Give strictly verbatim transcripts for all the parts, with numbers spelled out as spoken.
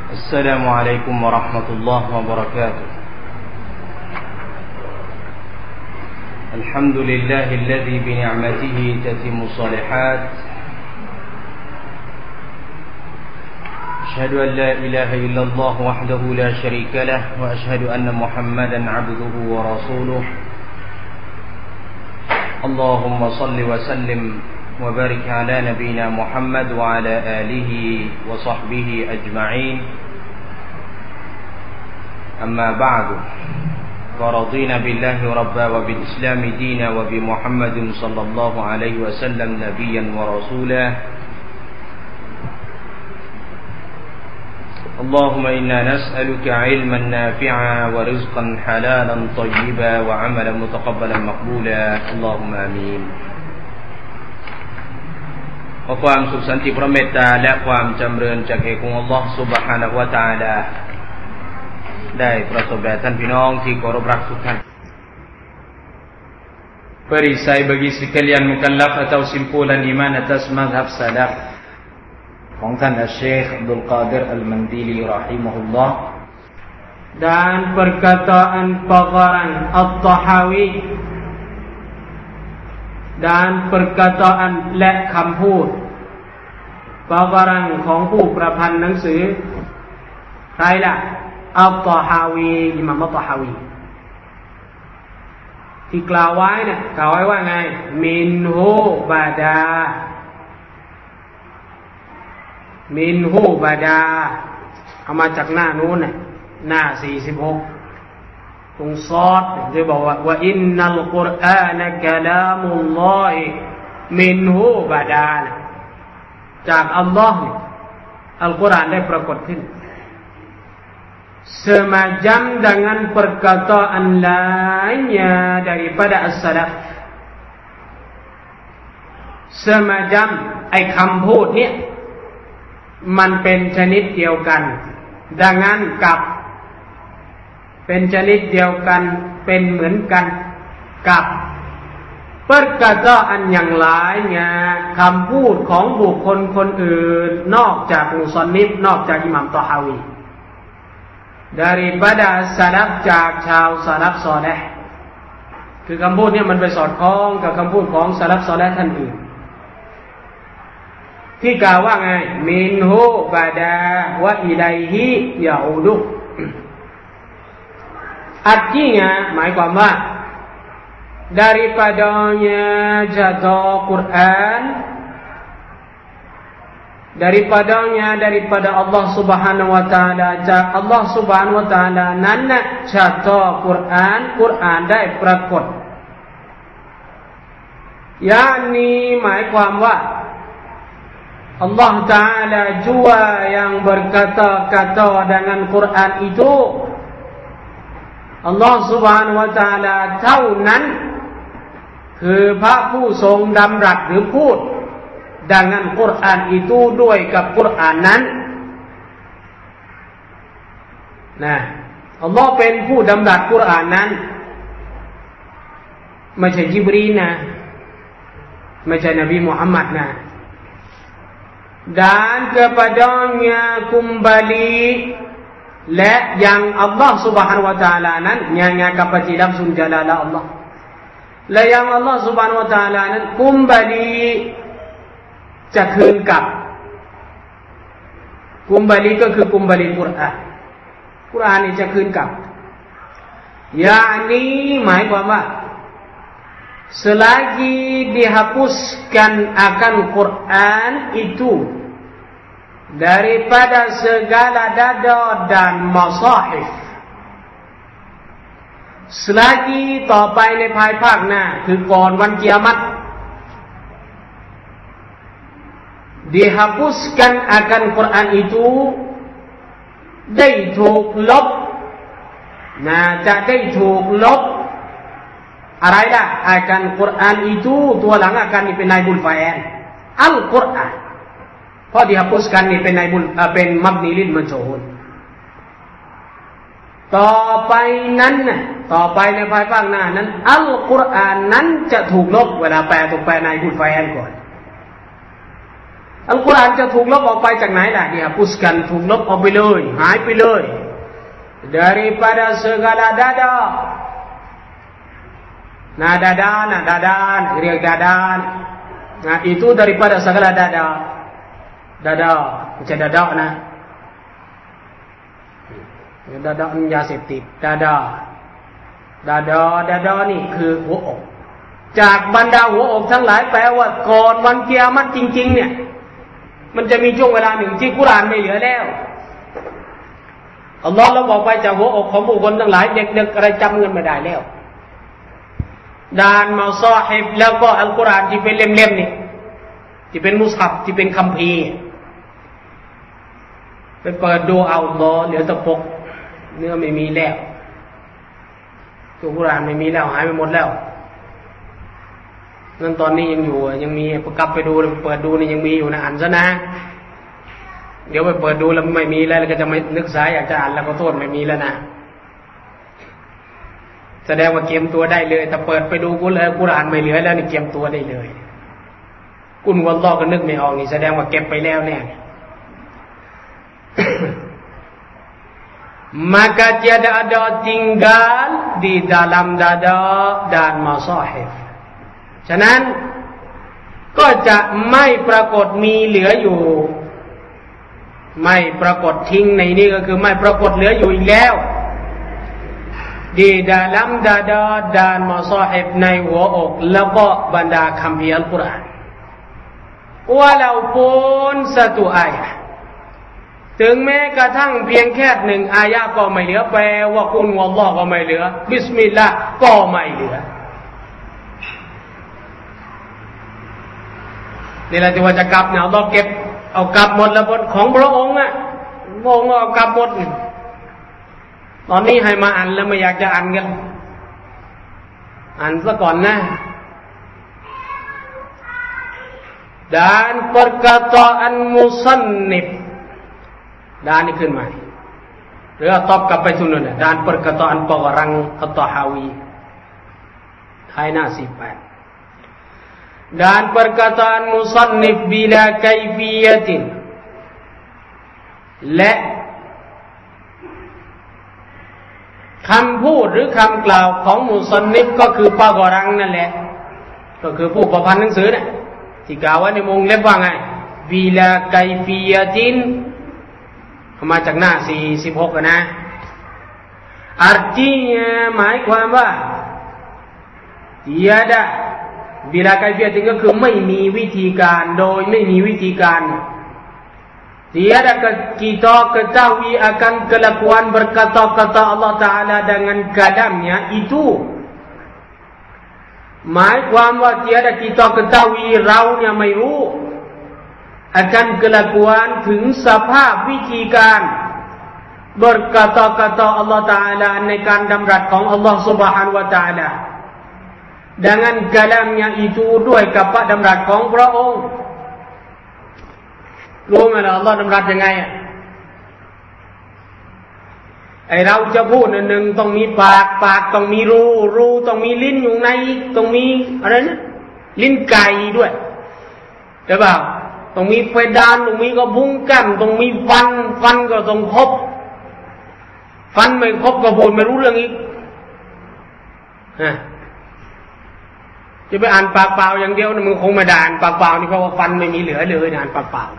السلام عليكم ورحمة الله وبركاته الحمد لله الذي بنعمته تتم الصالحات أشهد أن لا إله إلا الله وحده لا شريك له وأشهد أن محمدا عبده ورسوله اللهم صل وسلم وبارك على نبينا محمد وعلى آله وصحبه أجمعين أما بعد فرضينا بالله ربا وبالإسلام دينا وبمحمد صلى الله عليه وسلم نبيا ورسولا اللهم إنا نسألك علما نافعا ورزقا حلالا طيبا وعملا متقبلا مقبولا اللهم آمين ขอความสุขสันติพระเมตตาและความจำเริญจากเอกองค์อัลลอฮฺซุบฮานะฮูวะตะอาลาได้ประสบแด่ท่านพี่น้องที่เคารพรักทุกท่าน perisai bagi sekalian mukallaf atau simpulan iman atas mazhab salaf ของท่านอัชเชค อับดุลกาดิร อัลมันดีลี rahimahullah dan perkataan pakharan At-Tahawi dan perkataan และคำพูดปากรังของผู้ประพันธ์หนังสือใครล่ะอัลตอฮาวีอิหม่ามอัลตอฮาวีที่กล่าวไว้เนี่ยกล่าวไว้ว่าไงมินฮูบาดามินฮูบาดาเอามาจากหน้านู้นน่ะหน้าสี่สิบหกตรงซอดจะบอกว่าว่าอินนัลกุรอานะกะลามุลลอฮิมินฮูบาดาจากอัลลอฮ์อัลกุรอานได้ปรากฏขึ้น semacam dengan perkataan lainnya daripada as-salaf semacam ไอ้คำพูดเนี่ยมันเป็นชนิดเดียวกันดังนั้นกับเป็นชนิดเดียวกันเป็นเหมือนกันกับ perkataan yang lainnya คำพูดของบุคคลคนอื่นนอกจากมุซันนิฟนอกจากอิหม่ามตอฮาวี daripada salaf จากชาวซะลัฟซอลิห์คือคำพูดเนี่ยมันไปสอดคล้องกับคำพูดของซะลัฟซอลิห์ท่านอื่นที่กล่าวว่าไงมินฮูบาดาวะอิลัยฮิยะอูดุartinya หมายความว่า daripadanya jatuh Quran daripadanya daripada Allah Subhanahu wa taala Allah Subhanahu wa taala นั้นน่ะ jatuh Quran Quran ได้ปรากฏyakni หมายความว่า Allah taala jua yang berkata-kata dengan Quran itu Allah Subhanahu wa taala เท่านั้นคือพระผู้ทรงดำรัสหรือพูดดังนั้นกุรอานอิตูด้วยกับกุรอานนั้นนะอัลลอฮ์เป็นผู้ดำรัสกุรอานนั้นไม่ใช่ญิบรีลนะไม่ใช่นบีมุฮัมมัดนะ dan kepadanya kembali และยังอัลลอฮ์ Subhanahu wa taala นั้น nya kepada lafzul jalalah Allah และยังอัลลอฮ์ Subhanahu wa taala นั้น kembali จะคืนกลับ kembali ก็คือ kembali กุรอานกุรอานนี่จะคืนกลับ yakni หมายความว่า selagi dihapuskan akan Quran itu daripada segala dada dan masahif selagi ต่อไปในภายภาคหน้าคือก่อนวันกิยามัต dihapuskan akan Quran itu ได้ถูกลบนะจะได้ถูกลบอะไรล่ะ akan Quran itu ตัวหลัง akan นี่เป็นนายบุลฟาแอนอัลกุรอานพอ dihapuskan นี่เป็นนายบุลเป็นมับนีลิลมัจฮูลต่อไปนั้นน่ะต่อไปในภายภาคหน้านั้นอัลกุรอานนั้นจะถูกลบเวลาแปลถูกแปลนายบุลฟาแอนก่อนอัลกุรอานจะถูกลบออกไปจากไหนล่ะdihapuskanถูกลบออกไปเลยหายไปเลย daripada segala dada nah dada nah dadan ria dadan nah itu daripada segala dada dada macam dada nah dada ยาเสพติด dada dada dada นี่คือหัวอกจากบรรดาหัวอกทั้งหลายแปลว่าก่อนวันกิยามะฮ์จริงๆเนี่ยมันจะมีช่วงเวลาหนึ่งที่กุรอานไม่เหลือแล้วอัลลอฮ์เราบอกไปจากหัวอกของบุคคลทั้งหลายเด็กๆอะไรจำเงินไม่ได้แล้วดานมาซอฮิบแล้วก็อัลกุรอานที่เป็นเล่มๆนี่ที่เป็นมุสฮัฟที่เป็นคัมภีร์ไปเปิดดูเอาอัลลอฮ์เหลือแต่ปกเนื้อไม่มีแล้วตัวกุรอานไม่มีแล้วหายไปหมดแล้วนั่นตอนนี้ยังอยู่ยังมีกลับไปดูเปิดดูนี่ยังมีอยู่นะอ่านซะนะเดี๋ยวไปเปิดดูแล้วไม่มีแล้วก็จะไม่นึกสายอยากจะอ่านแล้วก็โทษไม่มีแล้วนะแสดงว่าเกมตัวได้เลยแต่เปิดไปดูกุเลยกุรอานไม่เหลือแล้วนี่เกมตัวได้เลยกุนวัลลอฮ์ก็นึกไม่ออกนี่แสดงว่าเก็บไปแล้วแน่ maka tiada ada tinggal di dalam dada dan masahifฉะนั้นก็จะไม่ปรากฏมีเหลืออยู่ไม่ปรากฏทิ้งในนี้ก็คือไม่ปรากฏเหลืออยู่อีกแล้วdi dalam dada dan masahif ในหัวอกแล้วก็บรรดาคัมภีร์อัลกุรอาน walaupun satu ayat ถึงแม้กระทั่งเพียงแค่หนึ่งอายะก็ไม่เหลือแปลว่ากุลวัลลอฮ์ก็ไม่เหลือบิสมิลลาห์ก็ไม่เหลือนี่แหละที่ว่าจะกลับเนี่ยอัลลอฮ์เก็บเอากลับหมดแล้วบทของพระองค์อ่ะพระองค์เอากลับหมดตอนนี้ให้มาอ่านแล้วไม่อยากจะอ่านกันอ่านซะก่อนนะ dan perkataan musannif ด้านนี้ขึ้นมาหรือตอบกลับไปทุนนั่นน่ะ dan perkataan pengarang At-Tahawi ท้ายหน้าสิบแปดdan perkataan musannif bila kaifiyatin และคำพูดหรือคำกล่าวของมุซันนิฟก็คือปากอรังนั่นแหละก็คือผู้ประพันธ์หนังสือเนี่ยที่กล่าวไว้ในวงเล็บว่าไงบิลาไกฟียะตินมาจากหน้าสี่สิบหกนะ artinya หมายความว่า tiada บิลาไกฟียะตินก็คือไม่มีวิธีการโดยไม่มีวิธีการtiada kita ketahui akan kelakuan berkata-kata Allah Ta'ala dengan kalamnya itu หมายความว่า tiada kita ketahui เราเนี่ยไม่รู้ akan kelakuan ถึงสภาพวิธีการ berkata-kata Allah Ta'ala ในการดำรัสของ Allah Subhanahu Wa Ta'ala dengan kalamnya itu ด้วยกับพระดำรัสของพระองค์รู้ไหมล่ะอัลลอฮ์ดำรัสยังไงอ่ะไอเราจะพูดอันหนึ่งต้องมีปากปากต้องมีรูรูต้องมีลิ้นอยู่ในต้องมีอะไรนะลิ้นไก่ด้วยใช่ป่าวต้องมีเพดานต้องมีกระพุ้งแก้มต้องมีฟันฟันก็ต้องครบฟันไม่ครบก็พูดไม่รู้เรื่องอีกฮะจะไปอ่านปากเปล่าอย่างเดียวนะมึงคงไม่ได้อ่านปากเปล่านี่เพราะว่าฟันไม่มีเหลือเลยอ่านปากเปล่า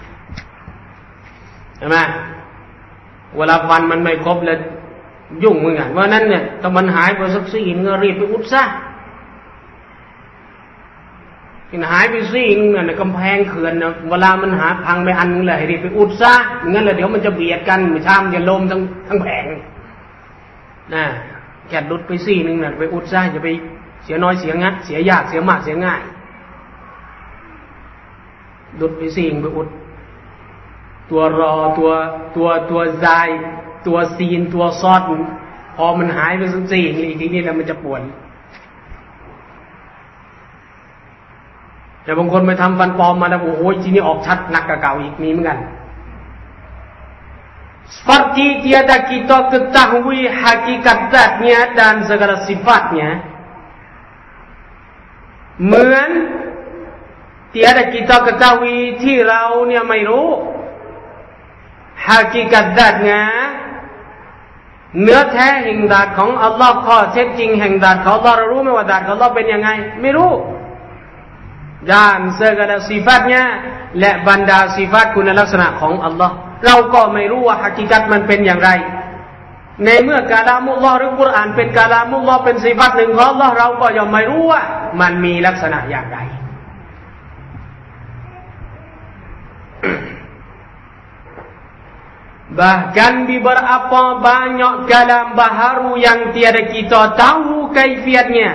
ใช่ไหมเวลาฟันมันไม่ครบเลยยุ่งเหมือนกันเพราะนั้นเนี่ยถ้ามันหายไปสักซี่ก็รีบไปอุดซะมันหายไปซี่เนี่ยกำแพงเขื่อนนะเวลามันหาพังไปอันนึงเลยรีบไปอุดซะงั้นเลยเดี๋ยวมันจะเบียดกันชามจะลมทั้งทั้งแผงนะแกะดุดไปซี่นึงเนี่ยไปอุดซะจะไปเสียน้อยเสียงัดเสียยากเสียมากเสียง่ายดุดไปซี่ไปอุดตัวรอตัวตัวตัวใจตัวซีนตัวซอดพอมันหายไปสักสี่อีกทีนี้แล้วมันจะปวดแต่บางคนไปทำฟันปลอมมาแล้วโอ้โหทีนี้ออกชัดหนักกว่าเก่าอีกมีเหมือนกัน seperti tiada kita ketahui hakikat zatnya dan segala sifatnya เหมือน tiada kita ketahuiที่เราเนี่ยไม่รู้ hakikat zatnya เนื้อแท้แห่งดาตของอัลลอฮ์ข้อเท็จจริงแห่งดาตของอัลลอฮ์เรารู้ไหมว่าดาตของอัลลอฮ์เป็นยังไงไม่รู้dan segala sifatnya และบรรดาสิฟัตคุณลักษณะของอัลลอฮ์เราก็ไม่รู้ว่า hakikat มันเป็นอย่างไรในเมื่อกาลามุลลอฮ์หรือกุรอานเป็นกาลามุลลอฮ์เป็นสิฟัตหนึ่งของอัลลอฮ์เราก็ยังไม่รู้ว่ามันมีลักษณะอย่างไรbahkan beberapa banyak kalam baharu yang tiada kita tahu kaifiatnya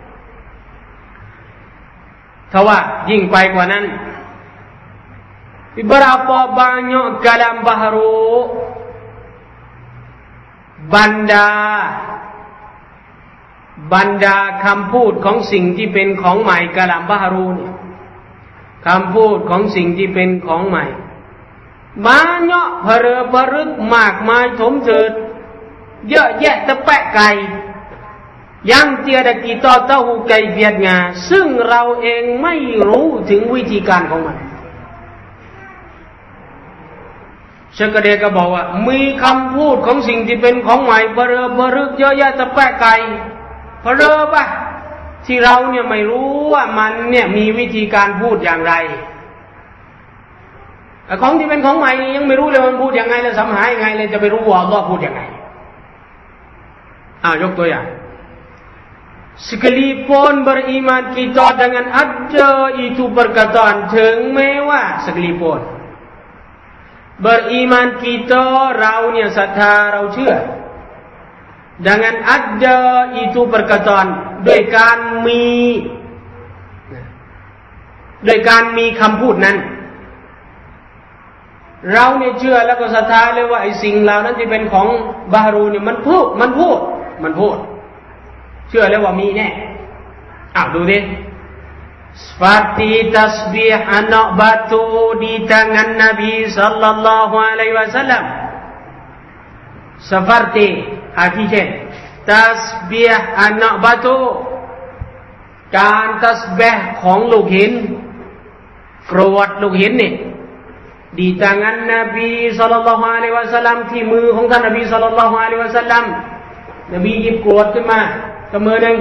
ทว่ายิ่งไปกว่านั้น beberapa banyak kalam baharu บรรดาบรรดาคำพูดของสิ่งที่เป็นของใหม่กะลามบาฮารูเนี่ยคำพูดของสิ่งที่เป็นของใหม่banyak perperuk มากมายถมเถิดเยอะแยะตะแปะไก่ยัง tiada kita tahu kaifiatnya ซึ่งเราเองไม่รู้ถึงวิธีการของมันเชคเดก็บอกว่ามีคำพูดของสิ่งที่เป็นของใหม่เปรอะเปรึกเยอะแยะตะแปะไก่เปรอะปะที่เราเนี่ยไม่รู้ว่ามันเนี่ยมีวิธีการพูดอย่างไรของที่เป็นของใหม่ยังไม่รู้เลยมันพูดยังไงแล้วสัมหายังไงเลยจะไปรู้ว่าอัลเลาะห์พูดยังไงอ้าวยกตัวอย่างsekalipun beriman kita dengan ada itu perkataan ถึงแม้ว่า sekalipun beriman kita เราเนี่ยศรัทธาเราเชื่อ dengan ada itu perkataan ด้วยการมีด้วยการมีคำพูดนั้นเราเนี่ยเชื่อแล้วก็ศรัทธาเลยว่าไอ้สิ่งเหล่านั้นที่เป็นของบาฮารูเนี่ยมันพูดมันพูดมันพูดเชื่อแล้วว่ามีแน่อ้าวดูดิ seperti tasbih anak batu di tangan Nabi sallallahu alaihi wasallam seperti อาทิเช่น tasbih anak batu การตัสบีห์ของลูกหินกรวดลูกหินนี่ di tangan Nabi sallallahu alaihi wasallam ที่มือของท่านนบี sallallahu alaihi wasallam นบีหยิบกรวดขึ้นมากับมือหนึ่ง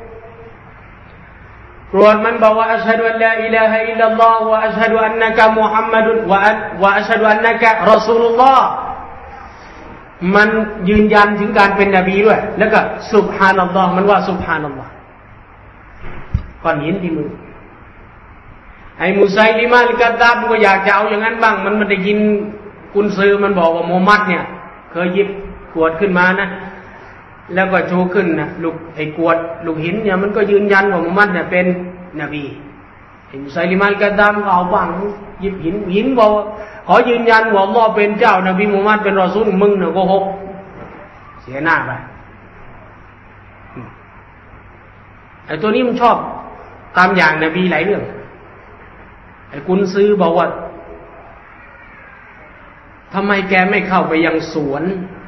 กรวดมันบอกว่าอัชฮะดุอัลลาอิลาฮะอิลลัลลอฮ์วะอัชฮะดุอันนะกะมุฮัมมัดุนวะวะอัชฮะดุอันนะกะรอซูลุลลอฮ์มันยืนยันถึงการเป็นนบีด้วยแล้วก็ซุบฮานัลลอฮ์มันว่าซุบฮานัลลอฮ์ก้อนหินที่มือไอ้มุซัยลิมะฮ์กัดดาบก็อยากจะเอาอย่างนั้นบ้างมันมันได้ยินกุนซือมันบอกว่ามุฮัมมัดเนี่ยเคยหยิบกรวดขึ้นมานะแล้วก็โชว์ขึ้นนะลูกไอ้กรวดลูกหินเนี่ยมันก็ยืนยันว่ามุฮัมมัดเนี่ยเป็นนบีไอ้มุซัยลิมะฮ์กัดดาบก็เอาบ้างหยิบหินหินบอกขอยืนยันว่าอัลเลาะห์เป็นเจ้านบีมุฮัมมัดเป็นรอซูลมึงเนี่ยโกหกเสียหน้าไปไอ้ตัวนี้มันชอบตามอย่างนบีหลายเรื่องไอ้กุนซื้อบอกว่าทำไมแกไม่เข้าไปยังสวน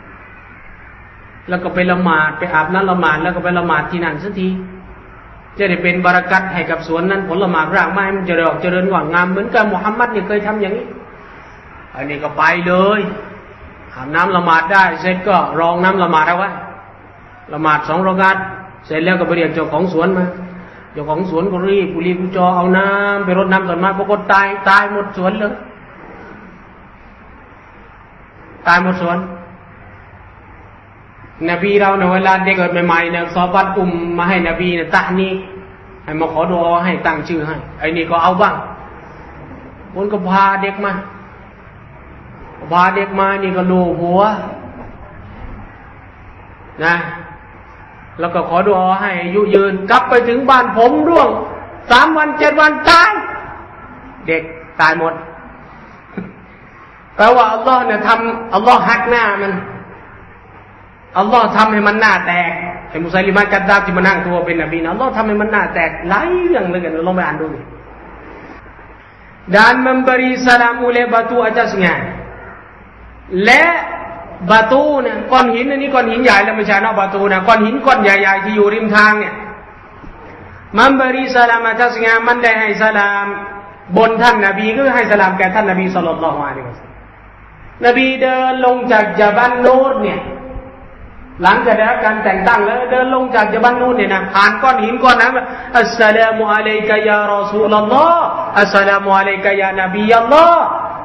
แล้วก็ไปละหมาดไปอาบน้ำละหมาดแล้วก็ไปละหมาดที่นั่นสักทีจะได้เป็นบารักัตให้กับสวนนั้นผลละหมาดรากไม้มันจะออกเจริญงอกงามเหมือนกับมุฮัมมัดเนี่ยเคยทำอย่างนี้อันนี้ก็ไปเลยอาบน้ำละหมาดได้เสร็จก็รองน้ำละหมาดเอาไว้ละหมาดสองรอกาตเสร็จแล้วก็ไปเรียกเจ้าของสวนมาเจ้าของสวนก็รีบกุลีกุจอเอาน้ำไปรดน้ำต้นไม้ปรากฏตายตายหมดสวนเลยตายหมดสวนนบีเราในเวลาเด็กเกิดใหม่ๆเนี่ยซอบัตอุ้มมาให้นบีเนี่ยตะนี้ให้มาขอดุอาให้ตั้งชื่อให้ไอ้นี่ก็เอาบ้างคนก็พาเด็กมาพาเด็กมานี่ก็ลูบหัวนะแล้วก็ขอดุอาให้อายุยืนกลับไปถึงบ้านผมร่วงสามวันเจ็ดวันตายเด็กตายหมดแปลว่าอัลลอฮ์เนี่ยทำอัลลอฮ์หักหน้ามันอัลลอฮ์ทำให้มันหน้าแตกไอ้มุซัยลิมะฮ์กัดดาบที่มานั่งตัวเป็นนบีนะอัลลอฮ์ทำให้มันหน้าแตกหลายเรื่องเลยกันลองไปอ่านดูดิ dan memberi salam oleh batu atasnya และบาตูเนี่ยก้อนหินอันนี้ก้อนหินใหญ่แล้วไม่ใช่นอกบาตูนะก้อนหินก้อนใหญ่ๆที่อยู่ริมทางเนี่ยมันบริสลามอาจัสงามันได้ให้สลามบนท่านนบีก็ให้สลามแก่ท่านนบีศ็อลลัลลอฮุอะลัยฮิวะซัลลัมนบีเดินลงจากญะบัลนูรเนี่ยหลังจากได้รับการแต่งตั้งแล้วเดินลงจากญะบัลนูรเนี่ยนะผ่านก้อนหินก้อนนั้นอัสสลามุอะลัยกะยารอซูลุลลอฮ์อัสสลามุอะลัยกะยานบียัลลอฮ์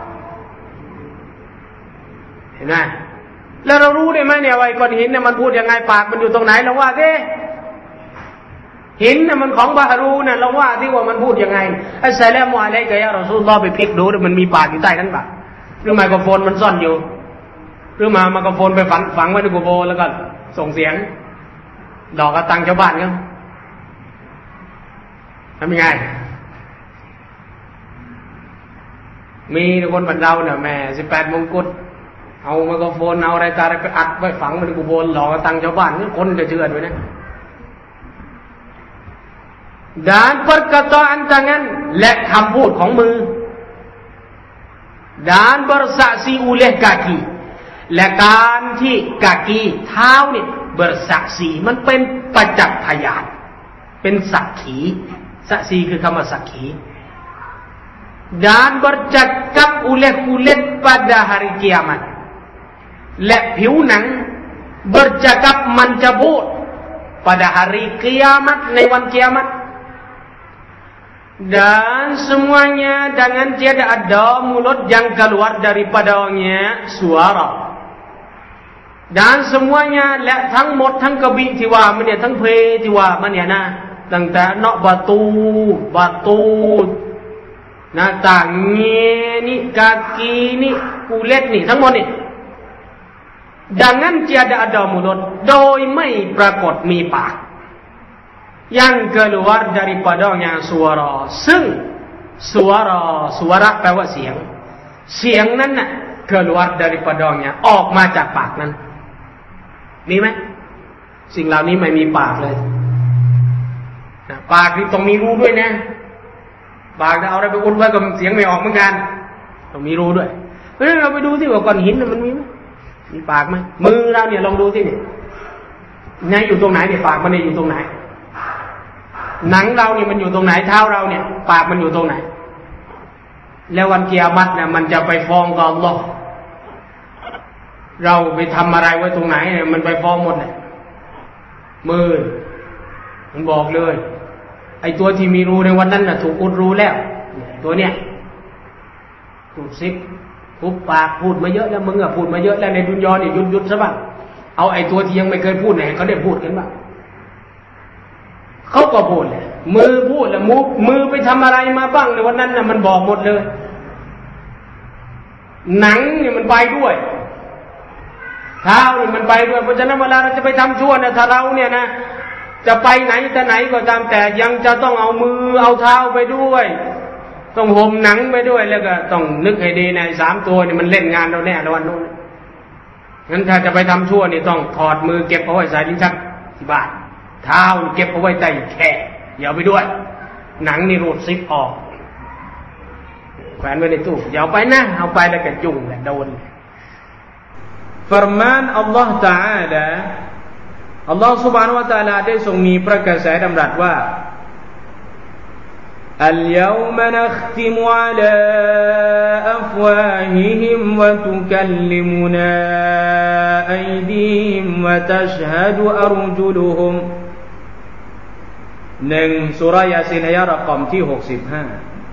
เห็นไหมแล้วเรารู้ได้ไหมเนี่ยว่าก้อนหินเนี่ยมันพูดยังไงปากมันอยู่ตรงไหนเราว่าสิหินน่ะมันของบาฮารูน่ะเราว่าที่ว่ามันพูดยังไงอัสสลามุอะลัยกะยารอซูลุลลอฮ์ไปพลิกดูมันมีปากอยู่ใต้นั้นปะหรือไมโครโฟนมันซ่อนอยู่หรือมาไมโครโฟนไปฝังฝังไว้ในกุโบร์แล้วก็ส่งเสียงดอกกระตังชาวบ้านกันทำยังไงมีคนบันเราเนี่ยแม่สิบแปดมงกุฎเอาไมโครโฟนเอาอะไรตาอะไรไปอัดไว้ฝังไว้ในกุโบร์หลอกกระตังชาวบ้านนี่คนจะเชื่อด้วยนะ dan perkataan tangan และคำพูดของมือ dan bersaksi oleh kaki และการที่กากีเท้าเนี่ยเบิร์สักสีมันเป็นประจักษ์พยานเป็นสักขีสักสีคือคำว่าสักขี dan bercakap oleh kulit pada hari kiamat และผิวหนัง bercakap มันจะพูด pada hari kiamat ในวันกิยามัต dan semuanya dengan tiada ada mulut yang keluar daripadanya suara dan semuanya และทั้งหมดทั้งกบิที่ว่ามันเนี่ยทั้งเพที่ว่ามันเนี่ยนะตั้งแต่นอกประตูประตูหน้าต่างนี่นี่กากีนี่กุเลตนี่ทั้งหมดนี่ dengan tiada ada mulut โดยไม่ปรากฏมีปาก yang keluar daripadanya suara ซึ่ง suara suara แปลว่าเสียงเสียงนั้นน่ะ keluar daripadanya ออกมาจากปากนั้นมีไหมสิ่งเหล่านี้ไม่มีปากเลยปากนี่ต้องมีรูด้วยนะปากจะเอาอะไรไปอุดไว้ก็เสียงไม่ออกเหมือนกันต้องมีรูด้วยเพราะฉะนั้นเราไปดูที่ว่าก้อนหินมันมีไหมมีปากไหมมือเราเนี่ยลองดูที่นี่ไงอยู่ตรงไหนเนี่ยปากมันเนี่ยอยู่ตรงไหนหนังเราเนี่ยมันอยู่ตรงไหนเท้าเราเนี่ยปากมันอยู่ตรงไหนแล้ววันกิยามัตเนี่ยมันจะไปฟ้องกับอัลเลาะห์เราไปทำอะไรไว้ตรงไหนเนี่ยมันไปฟ้องหมดเลยมือมันบอกเลยไอ้ตัวที่มีรูในวันนั้นน่ะถูกอุดรูแล้วตัวเนี้ยถูกซิกทุบปากพูดมาเยอะแล้วมึงอ่ะพูดมาเยอะแล้วในดุนยอนี่หยุดหยุดซะบ้างเอาไอ้ตัวที่ยังไม่เคยพูดเนี่ยเขาได้พูดกันบ้างเขาก็พูดเลยมือพูดแล้วมือมือไปทำอะไรมาบ้างในวันนั้นน่ะมันบอกหมดเลยหนังเนี่ยมันไปด้วยเท้านี่มันไปด้วยเพราะฉะนั้นเวลาเราจะไปทำชั่วนะถ้าเราเนี่ยนะจะไปไหนแต่ไหนก็ตามแต่ยังจะต้องเอามือเอาเท้าไปด้วยต้องห่มหนังไปด้วยแล้วก็ต้องนึกให้ดีในสามตัวนี่มันเล่นงานเราแน่ในวันนู้นงั้นถ้าจะไปทำชั่วนี่ต้องถอดมือเก็บเอาไว้ใส่ลิ้นชักที่บ้านเท้าเก็บเอาไว้ใต้แขนอย่าเอาไปด้วยหนังนี่รูดซิปออกแขวนไว้ในตู้อย่าเอาไปนะเอาไปแล้วก็ยุ่งแหละโดนFirman Allah Ta'ala Allah Subhanahu Wa Ta'ala ได้ทรงมีพระกระแสดำรัสว่า اليوم نختم على أفواههم وتكلمنا أيديهم وتشهد أرجلهم หนึ่งสุรายาซินอายะรอกอมที่หกสิบห้า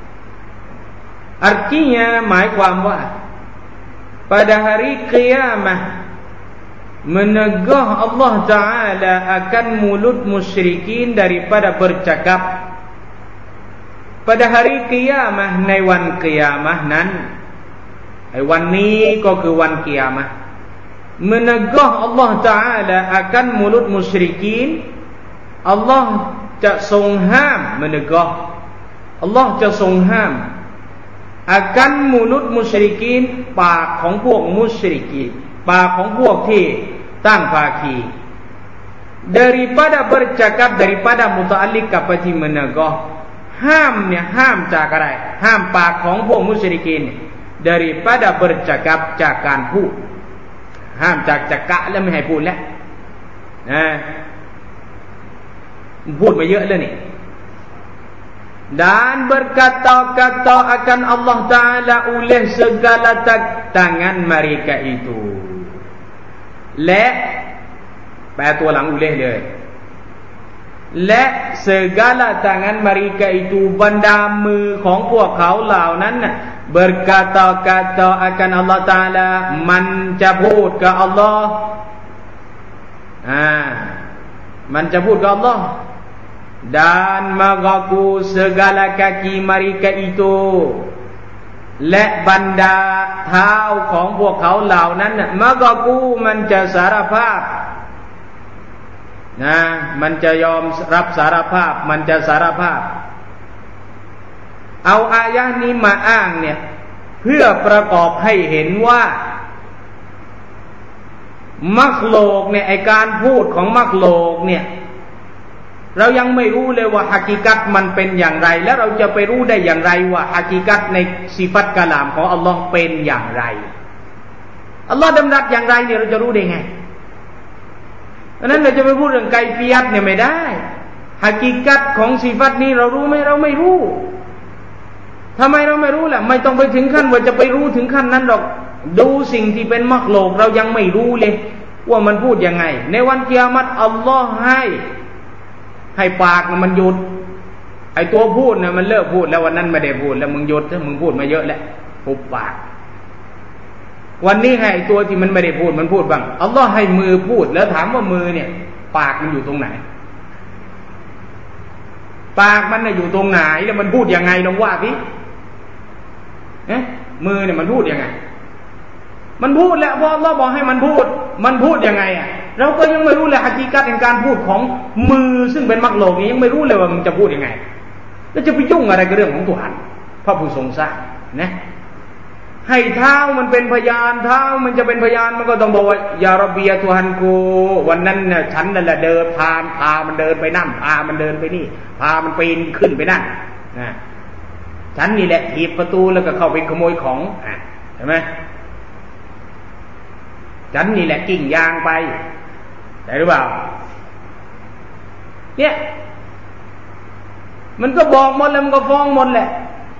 artinya หมายความว่าpada hari qiyamah menegah Allah Ta'ala akan mulut musyrikin daripada bercakap pada hari qiyamah ในวันกิยามะห์นั้นไอ้วันนี้ก็คือวันกิยามะห์ menegah Allah Ta'ala akan mulut musyrikin Allah จะทรงห้าม menegah Allah จะทรงห้ามakan mulut musyrikin ปากของพวกมุชริกีนปากของพวกที่ตั้งภาคี daripada bercakap daripada muta'alliq kepada menegah ห้ามเนี่ยห้ามจากอะไรห้ามปากของพวกมุชริกีน daripada bercakap จากการพูดห้ามจากจักระแล้วไม่ให้พูดแล้วนะพูดมาเยอะแล้วนี่ dan berkata-kata akan Allah Ta'ala oleh segala tangan mereka itu และแปลตัวหลังอุเลห์เลยและ segala tangan mereka itu บรรดามือของพวกเขาเหล่านั้นberkata-kata akan Allah Ta'ala มันจะพูดกับ Allah อ่ามันจะพูดกับ Allah dan mengaku segala kaki mereka itu และบรรดาเท้าของพวกเขาเหล่านั้นmengaku มันจะสารภาพนะมันจะยอมรับสารภาพมันจะสารภาพเอาอายะห์นี้มาอ้างเนี่ยเพื่อประกอบให้เห็นว่ามักโลกเนี่ยไอการพูดของมักโลกเนี่ยเรายังไม่รู้เลยว่าฮากิกัตมันเป็นอย่างไรแล้วเราจะไปรู้ได้อย่างไรว่าฮากิกัตในสิฟัตกะลามของอัลลอฮ์เป็นอย่างไรอัลลอฮ์ดำรัสอย่างไรเนี่ยเราจะรู้ได้ไงเพราะนั้นเราจะไปพูดเรื่องไกฟียัตเนี่ยไม่ได้ฮากิกัตของสิฟัตนี้เรารู้ไหมเราไม่รู้ทำไมเราไม่รู้ล่ะไม่ต้องไปถึงขั้นว่าจะไปรู้ถึงขั้นนั้นหรอกดูสิ่งที่เป็นมักโลกเรายังไม่รู้เลยว่ามันพูดยังไงในวันกิยามัตอัลลอฮ์ให้ให้ปากมันหยุดไอ้ตัวพูดเนี่ยมันเลิกพูดแล้ววันนั้นไม่ได้พูดแล้วมึงหยุดถ้ามึงพูดมาเยอะแล้วปุบปากวันนี้ให้ตัวที่มันไม่ได้พูดมันพูดบ้างอัลลอฮ์ให้มือพูดแล้วถามว่ามือเนี่ยปากมันอยู่ตรงไหนปากมันน่ะอยู่ตรงไหนแล้วมันพูดยังไงลองว่าสิเอ๊ะมือเนี่ยมันพูดยังไงมันพูดแล้วพออัลลอฮ์บอกให้มันพูดมันพูดยังไงอ่ะเราก็ยังไม่รู้เลยฮากิกัตแห่งการพูดของมือซึ่งเป็นมักโลกนี้ยังไม่รู้เลยว่ามันจะพูดยังไงแล้วจะไปยุ่งอะไรกับเรื่องของตุฮันพระผู้ทรงสร้างนะให้เท้ามันเป็นพยานเท้ามันจะเป็นพยานมันก็ต้องบอกว่ายารับบียะตุฮันกูวันนั้นน่ะฉันนั่นแหละเดินพาพามันเดินไปนั่นพามันเดินไปนี่พามันปีนขึ้นไปนั่นนะฉันนี่แหละถีบประตูแล้วก็เข้าไปขโมยของอ่ะเห็นไหมฉันนี่แหละกิ่งยางไปใช่หรือเปล่าเนี่ยมันก็บอกหมดแล้วมันก็ฟ้องหมดแหละ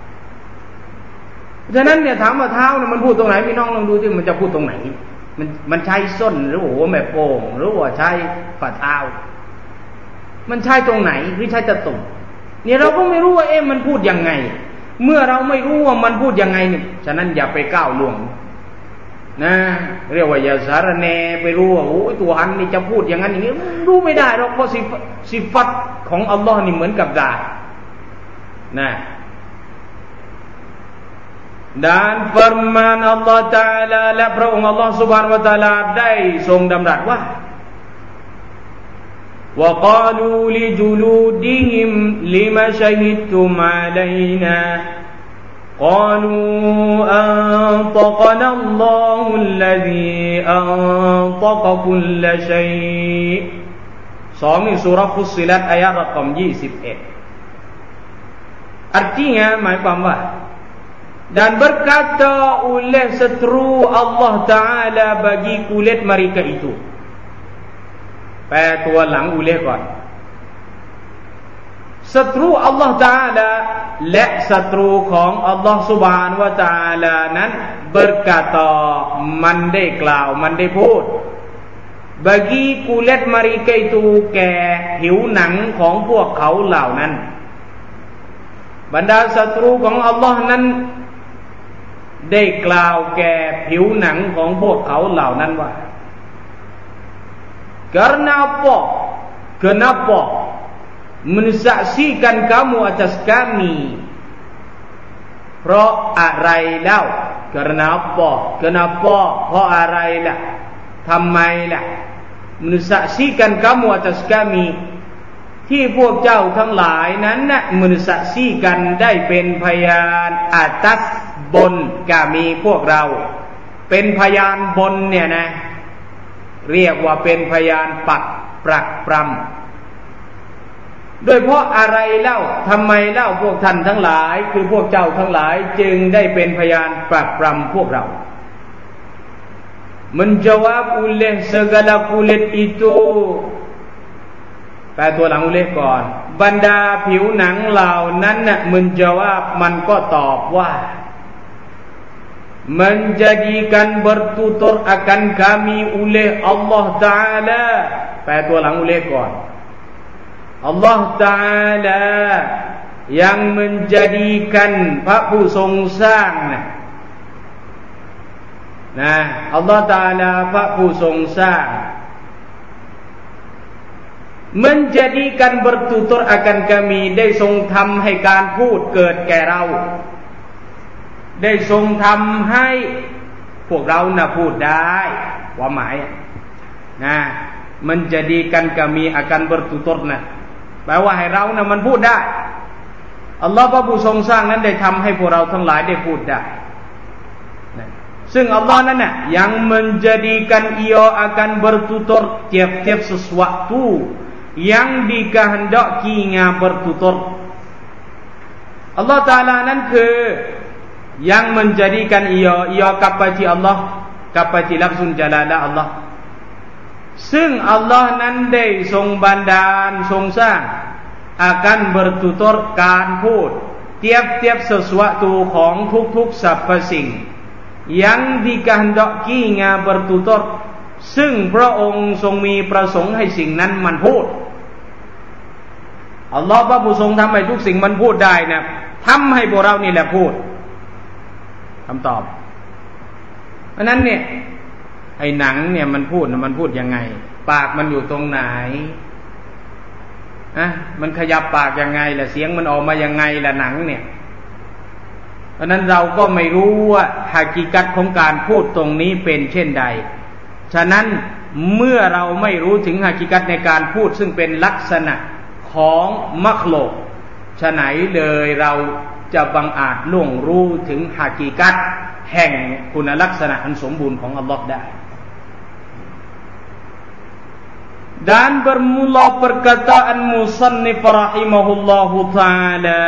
ฉะนั้นเนี่ยถามว่าเท้าเนี่ยมันพูดตรงไหนพี่น้องลองดูที่มันจะพูดตรงไหนมันมันใช้ส้นหรือหัวแม่โป่งหรือว่าใช้ฝ่าเท้ามันใช้ตรงไหนหรือใช้ตะตุ่มเนี่ยเราก็ไม่รู้ว่าเอ๊ะมันพูดยังไงเมื่อเราไม่รู้ว่ามันพูดยังไงเนี่ยฉะนั้นอย่าไปก้าวล่วงนะเรียกว่าอย่าสารแหน่ไปรู้ว่าโอ้ยตัวอันนี่จะพูดอย่างนั้นอย่างนี้รู้ไม่ได้หรอกเพราะสิสิฟัตของอัลลอฮ์นี่เหมือนกับดาบนะ dan firman Allah Ta'ala และพระองค์ Allah Subhanahu Wa Ta'ala ได้ทรงดำรัสว่า وقالوا لجلودهم لما شهدتم علينا قالوا أنطقنا الله الذي أنطق كل شيء สองในซูเราะห์ฟุศซิลัตอายะห์รกมยี่สิบเอ็ด artinya หมายความว่าdan berkata oleh seteru Allah Ta'ala bagi kulit mereka itu แปลตัวหลังอุเลห์ก่อนศัตรูอัลลอฮฺ Ta'ala และศัตรูของอัลลอฮฺ Subhanahu Wa Ta'ala นั้น berkata มันได้กล่าวมันได้พูด bagi kulit mereka itu แก่ผิวหนังของพวกเขาเหล่านั้นบรรดาศัตรูของอัลลอฮฺนั้นได้กล่าวแก่ผิวหนังของพวกเขาเหล่านั้นว่า karena apa kenapa mensaksikan kamu atas kami เพราะอะไรเล่า karena apa kenapa เพราะอะไรล่ะทำไมล่ะ mensaksikan kamu atas kami ที่พวกเจ้าทั้งหลายนั้นน่ะ mensaksikan ได้เป็นพยาน atas บนกามีพวกเราเป็นพยานบนเนี่ยนะเรียกว่าเป็นพยานปักปรักปรำโดยเพราะอะไรเล่าทำไมเล่าพวกท่านทั้งหลายคือพวกเจ้าทั้งหลายจึงได้เป็นพยานปรักปรำพวกเรา menjawab oleh segala kulit itu แปแปลตัวหลังอุเลก่อนบรรดาผิวหนังเหล่านั้นน่ะmenjawabมันก็ตอบว่า menjadikan bertutur akan kami oleh Allah Taala แปลตัวหลังอุเลก่อน Allah Taala yang menjadikan พระผู้ทรงสร้างนะนะอัลลอฮฺตะอาลาพระผู้ทรงสร้าง menjadikan bertutur akan kami ได้ทรงทำให้การพูดเกิดแก่เราได้ทรงทำให้พวกเราน่ะพูดได้ความหมายนะ menjadikan kami akan bertutur นะแปลว่าให้เราน่ะมันพูดได้อัลลอฮฺพระผู้ทรงสร้างนั้นได้ทำให้พวกเราทั้งหลายได้พูดได้ซึ่งอัลลอฮ์นั้นน่ะyang menjadikan ia akan bertutur tiap-tiap sesuatu yang dikehendakinya bertutur อัลลอฮ์ตะอาลานั้นคือ yang menjadikan ia ia kepada Allah kepada lafzul jalalah Allah ซึ่งอัลลอฮ์นั้นได้ทรงบันดาลทรงสร้าง akan bertutur การพูด tiap-tiap sesuatu ของทุกๆสรรพสิ่งyang dikehendakinya bertutur ซึ่งพระองค์ทรงมีประสงค์ให้สิ่งนั้นมันพูดอัลลอฮฺพระผู้ทรงทำให้ทุกสิ่งมันพูดได้นะทำให้พวกเรานี่แหละพูดคำตอบเพราะนั้นเนี่ยไอ้หนังเนี่ยมันพูดนะมันพูดยังไงปากมันอยู่ตรงไหนอ่ะมันขยับปากยังไงล่ะเสียงมันออกมายังไงล่ะหนังเนี่ยเพราะนั้นเราก็ไม่รู้ว่าหะกีกัตของการพูดตรงนี้เป็นเช่นใดฉะนั้นเมื่อเราไม่รู้ถึงหะกีกัตในการพูดซึ่งเป็นลักษณะของมัคลุกฉะไหนเลยเราจะบังอาจล่วงรู้ถึงหะกีกัตแห่งคุณลักษณะอันสมบูรณ์ของอัลลอฮ์ได้ dan bermula perkataan musannif rahimahullahu ta'ala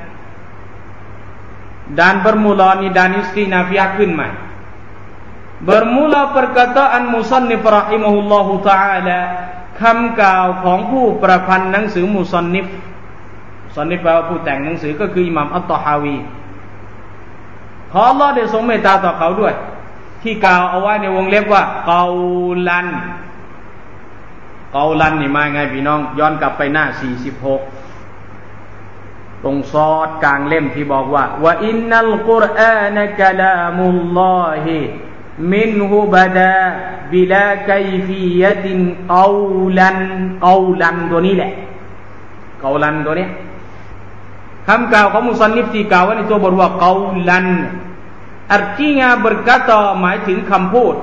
dan bermula ni dan istinafiah ขึ้นใหม่ bermula perkataan musannif rahimahullahu ta'ala คำกล่าวของผู้ประพันธ์หนังสือมุซันนิฟมุซันนิฟแปลว่าผู้แต่งหนังสือก็คืออิหม่ามอัตตอฮาวีขออัลเลาะห์ได้ทรงเมตตาต่อเขาด้วยที่กล่าวเอาไว้ในวงเล็บว่ากอลันกอลันนี่มาไงพี่น้องย้อนกลับไปหน้าสี่สิบหกตรงซอดกลางเล่มที่บอกว่าวะอินนัลกุรอานะกะลามุลลอฮิมินฮุบะดาบิลากัยฟียะตินกอลันกอลันตัวนี้แหละกอลันตัวนี้คำกล่าวของมุซันนิฟที่กล่าวไว้ในตัวบทว่ากอลัน artinya berkata หมายถึงคำพูด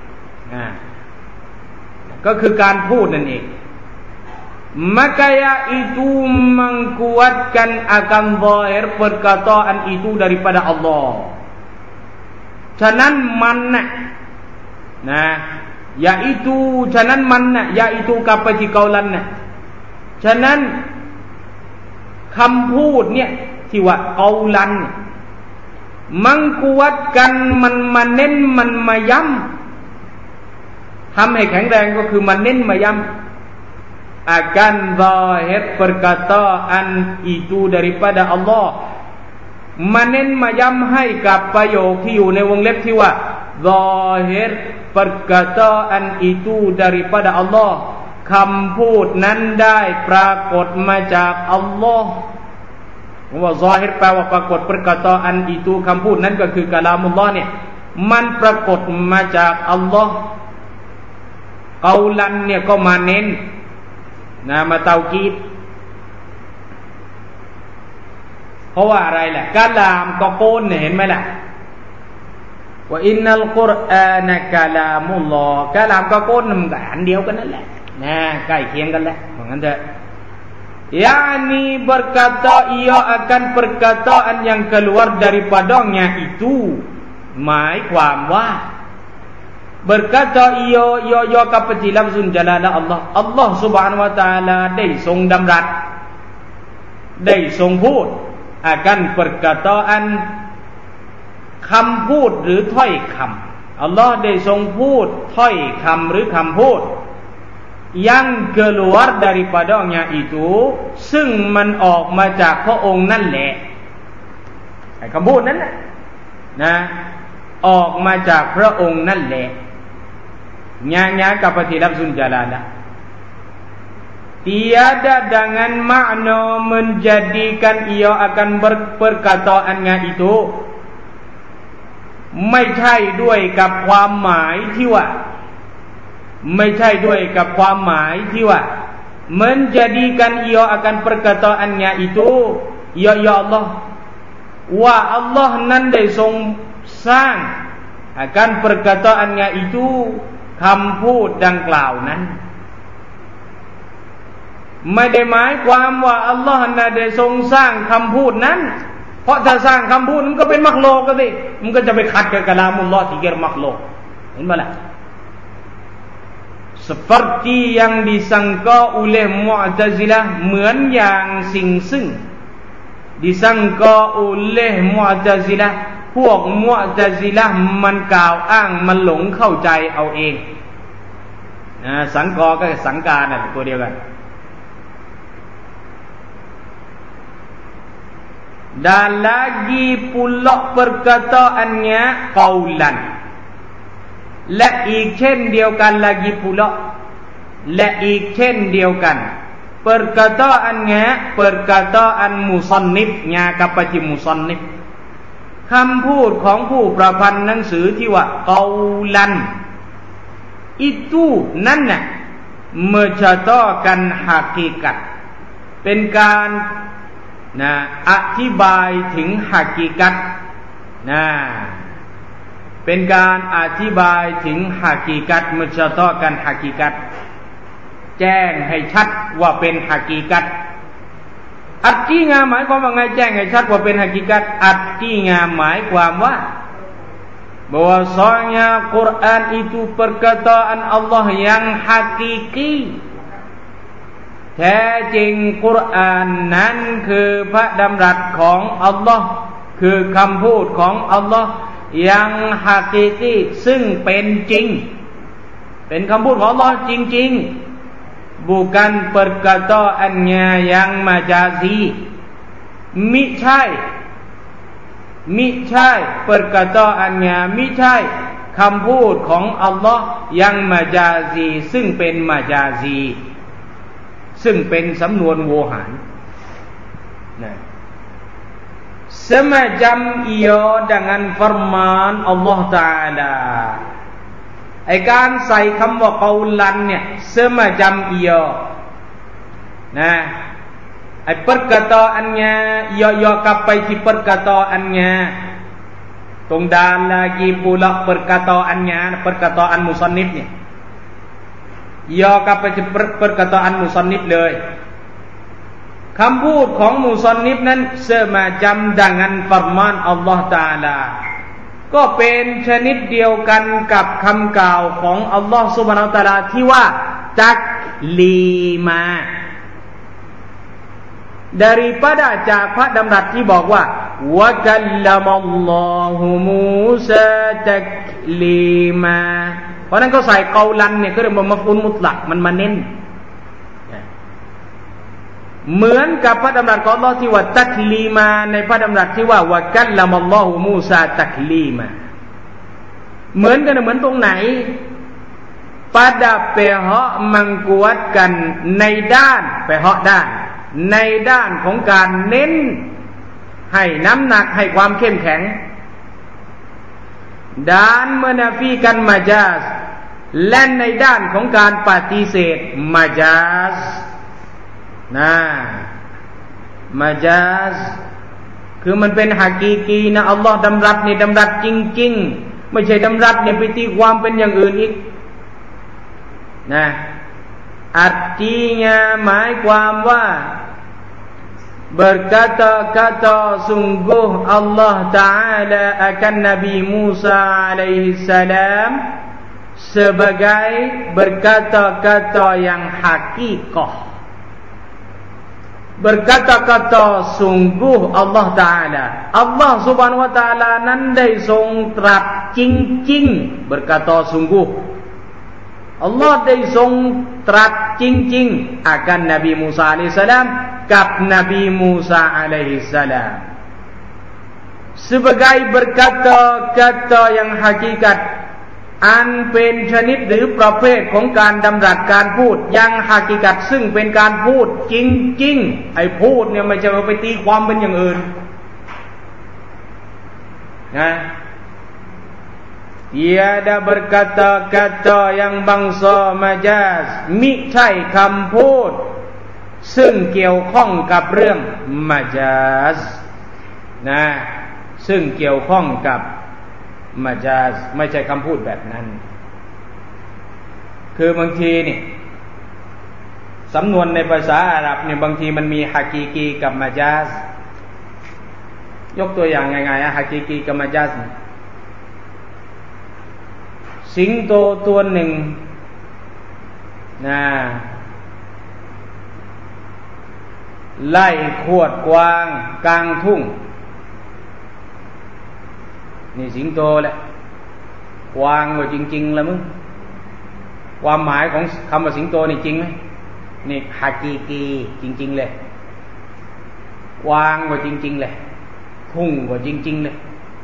ก็คือการพูดนั่นเอง maka yaitu mengkuatkan akan zahir perkataan itu daripada Allah ฉะนั้นมันน่ะนะ yaitu ฉะนั้นมันน่ะ yaitu กับไปที่กอลันน่ะฉะนั้นคำพูดเนี่ยที่ว่ากอลันmengkuatkan มันมาเน้นมันมาย้ำทำให้แข็งแรงก็คือมันเน้นมาย้ำ akan zahir perkataan itu daripada Allah มาเน้นมาย้ำให้กับประโยคที่อยู่ในวงเล็บที่ว่า zahir perkataan itu daripada Allah คำพูดนั้นได้ปรากฏมาจากอัลลอฮ์ว่า zahir แปลว่าปรากฏ perkataan itu คำพูดนั้นก็คือกะลามุลลอฮ์เนี่ยมันปรากฏมาจากอัลลอฮ์กอลันเนี่ยก็มาเน้นนะมาเตากีดเพราะว่าอะไรล่ะกะลามตะโกนเนี่ยเห็นไหมล่ะว่าอินนัลกุรอานะกะลามุลลอฮ์กะลามตะโกนมันก็อันเดียวกันนั่นแหละนะใกล้เคียงกันแหละเหมือนกันเถอะyakni berkata ia akan perkataan yang keluar daripadanya itu หมายความว่า berkata ia ia ia กับปฏิลำซุนจลาละอัลลอฮ์อัลลอฮ์ سبحانه และ تعالى ได้ทรงดำรัสได้ทรงพูด akan perkataan คำพูดหรือถ้อยคำอัลลอฮ์ได้ทรงพูดถ้อยคำหรือคำพูด yang keluar daripadanya ituซึ่งมันออกมาจากพระองค์นั่นแหละไอ้คำพูดนั้นนะนะออกมาจากพระองค์นั่นแหละnya-nya kapati lafzul jalalah tiada dengan makna menjadikan ia akan berperkataannya itu ไม่ใช่ด้วยกับความหมายที่ว่าไม่ใช่ด้วยกับความหมายที่ว่า menjadikan ia akan perkataannya itu ya ya Allah ว่าอัลลอฮ์นั้นได้ทรงสร้าง akan perkataannya itu คำพูดดังกล่าวนั้นไม่ได้หมายความว่าอัลลอฮ์น่ะได้ทรงสร้างคำพูดนั้นเพราะถ้าสร้างคำพูดมันก็เป็นมักโลกก็สิมันก็จะไปขัดกับกะลามุลลอฮ์ที่เกิดมักโลกเห็นไหมล่ะ seperti yang disangka oleh Mu'tazilah เหมือนอย่างสิ่งซึ่ง disangka oleh Mu'tazilahพวกมุอ์ตะซิละห์มันกล่าวอ้างมันหลงเข้าใจเอาเองนะสังกอก็สังกาน่ะตัวเดียวกัน dan lagi pula perkataannya qaulan และอีกเช่นเดียวกัน lagi pula และอีกเช่นเดียวกัน perkataannya perkataan musannifnya kepada musannifคำพูดของผู้ประพันธ์หนังสือที่ว่าเกาลัน itu นั่นน่ะ mencontohkan hakikat เป็นการนะอธิบายถึงหะกีกัตนะเป็นการอธิบายถึงหะกีกัต mencontohkan hakikat แจ้งให้ชัดว่าเป็นหะกีกัตartinya หมายความว่าไงแจ้งให้ชัดว่าเป็นหะกีกัต artinya หมายความว่า bahwasanya Quran itu perkataan Allah yang hakiki แท้จริงกุรอานนั้นคือพระดำรัสของอัลลอฮ์คือคำพูดของอัลลอฮ์yang hakiki ซึ่งเป็นจริงเป็นคำพูดของอัลลอฮ์จริงๆ bukan perkataannya yang majazi มิใช่มิใช่ perkataannya มิใช่คำพูดของอัลลอฮ์ยังมาจาซีซึ่งเป็นมาจาซีซึ่งเป็นสำนวนโวหารนะ semacam ia dengan firman Allah Taala ไอ้การใส่คำว่าเกาลันเนี่ย semacam ia นะไอ้ perkataannya ia ia kapai si perkataannya tong dan lagi pula perkataannya perkataan musannifnya ia kapai si perkataan musannif เลยคำพูดของมุซันนิฟนั้น semacam dengan firman Allah Taala ก็เป็นชนิดเดียวกันกับคำกล่าวของอัลลอฮ์ซุบฮานะฮูวะตะอาลาที่ว่าตักลีมา daripada จากพระดำรัสที่บอกว่า wa kallamallahu Musa taklima เพราะนั้นเขาใส่เกาลันเนี่ยก็เรียกว่ามัฟอูลมุตลักมันมาเน้นเหมือนกับพระดำรัสของอัลเลาะห์ที่ว่าตักลีมาในพระดำรัสที่ว่าวะกัลลัมัลลอฮุมูซาตักลีมาเหมือนกันเหมือนตรงไหน pada pihak menguatkan ในด้าน pihak ด้านในด้านของการเน้นให้น้ำหนักให้ความเข้มแข็ง dan menafikan majaz และในด้านของการปฏิเสธ majazนะมาจาซคือมันเป็นหะกีกีนะอัลลอฮ์ดำรัสนี่ดำรัสจริงๆไม่ใช่ดำรัสเนี่ยไปตีความเป็นอย่างอื่นอีกนะ artinya หมายความว่า berkata-kata sungguh Allah Ta'ala akan Nabi Musa alaihi salam sebagai berkata-kata yang hakikah berkata-kata sungguh Allah Ta'ala Allah Subhanahu Wa Ta'ala นั้นได้ทรงตรัสจริงๆ berkata sungguh อัลลอฮ์ได้ทรงตรัสจริงๆอากันนบีมูซาอะลัยฮิสสลามกับนบีมูซาอะลัยฮิสสลาม sebagai berkata-kata yang hakikat อันเป็นชนิดหรือประเภทของการดำรัสการพูดยังฮากิกัตซึ่งเป็นการพูดจริงๆไอ้พูดเนี่ยไม่ใช่ว่าไปตีความเป็นอย่างอื่นนะ tiada berkata-kata yang bangsa majaz มิใช่คำพูดซึ่งเกี่ยวข้องกับเรื่องมัจาซนะซึ่งเกี่ยวข้องกับมัจาซไม่ใช่คำพูดแบบนั้นคือบางทีนี่สำนวนในภาษาอาหรับเนี่ยบางทีมันมีฮากีกีกับมัจาซยกตัวอย่างง่ายๆอะฮากีกีกับมัจาซสิงโตตัวหนึ่งนะไล่ขวดกวางกลางทุ่งนี่สิงโตแหละกวางว่าจริงๆละมึงความหมายของคำว่าสิงโตนี่จริงไหมนี่ฮากีกีจริงๆเลยกวางว่าจริงๆเลยทุ่งว่าจริงๆเลย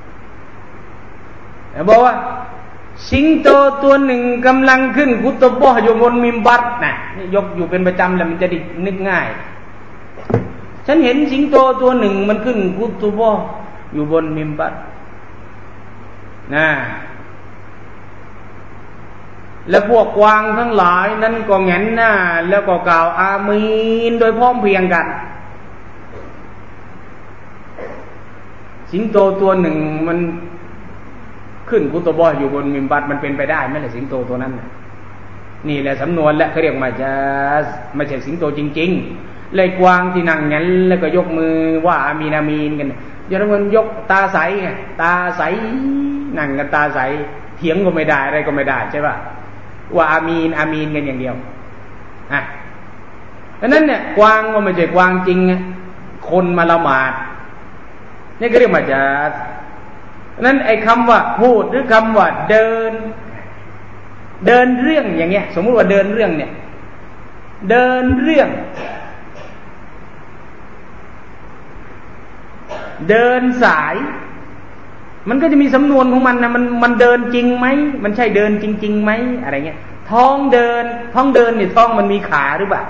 แล้วบอกว่าสิงโตตัวหนึ่งกำลังขึ้นกุตบะอยู่บนมิมบัตนะนี่ยกอยู่เป็นประจำแล้วมันจะได้นึกง่ายฉันเห็นสิงโตตัวหนึ่งมันขึ้นกุตบะอยู่บนมิมบัตนะแล้วพวกกวางทั้งหลายนั้นก็แงนหน้าแล้วก็กล่าวอามีนโดยพร้อมเพรียงกันสิงโตตัวหนึ่งมันขึ้นกุตบะอยู่บนมิมบัตมันเป็นไปได้ไหมล่ะสิงโตตัวนั้นนี่แหละสำนวนและเขาเรียกมาจะไม่ใช่สิงโตจริงๆเลยกวางที่นั่งงั้นแล้วก็ยกมือว่าอามีนอามีนกันอย่าละมันยกตาใสไงตาใสนั่งกันตาใสเถียงก็ไม่ได้อะไรก็ไม่ได้ใช่ป่ะว่าอามีนอามีนกันอย่างเดียวอ่ะเพราะนั้นเนี่ยกวางก็ไม่ใช่กวางจริงคนมาละหมาดนี่ก็เรียกมาจะนั้นไอ้คำว่าพูดหรือคำว่าเดินเดินเรื่องอย่างเงี้ยสมมุติว่าเดินเรื่องเนี่ยเดินเรื่องเดินสายมันก็จะมีสำนวนของมันนะมันมันเดินจริงไหมมันใช่เดินจริงๆไหมอะไรเงี้ยท้องเดินท้องเดินเนี่ยท้องมันมีขาหรือเปล่า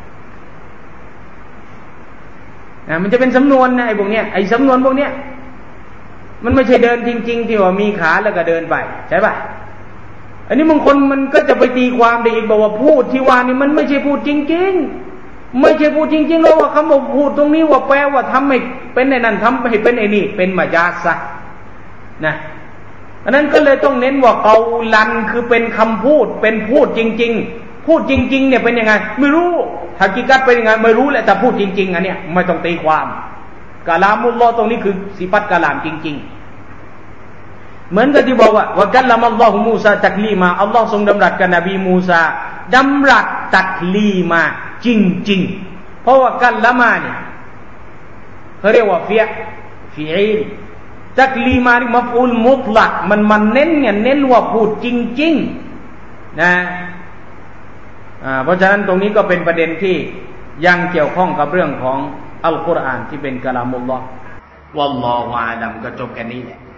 อ่ามันจะเป็นสำนวนนะไอ้พวกเนี้ยไอ้สำนวนพวกเนี้ยมันไม่ใช่เดินจริงๆที่ว่ามีขาแล้วก็เดินไปใช่ป่ะอันนี้บางคนมันก็จะไปตีความได้อีกบอกว่าพูดที่ว่านี่มันไม่ใช่พูดจริงๆไม่ใช่พูดจริงๆแล้วว่าคำว่าพูดตรงนี้ว่าแปลว่าทำให้เป็นไอ้นั่นทำให้เป็นไอ้นี่เป็นมัจาซะนะอันนั้นก็เลยต้องเน้นว่าเกาลันคือเป็นคำพูดเป็นพูดจริงๆพูดจริงๆเนี่ยเป็นยังไงไม่รู้ฮากิกัตเป็นยังไงไม่รู้แหละแต่พูดจริงๆอันเนี้ยไม่ต้องตีความกะลามุลลอฮ์ตรงนี้คือสิฟัตกะลามจริงๆเหมือนกับที่บอกว่าว่ากัลลัมัลลอฮุมูซาตักลีมาอัลลอฮ์ทรงดำรัสกับนบีมูซาดำรัสตักลีมาจริงๆเพราะว่ากัลละมาเนี่ยเขาเรียกว่าฟิอฟิอีลตักลีมานี่มัฟอูลมุตลักมันมันเน้นเนี่ยเน้นว่าพูดจริงๆนะอ่าเพราะฉะนั้นตรงนี้ก็เป็นประเด็นที่ยังเกี่ยวข้องกับเรื่องของอัลกุรอานที่เป็นกะลามุลลอฮ์วัลลอฮุอาลัมก็จบแค่นี้แหละ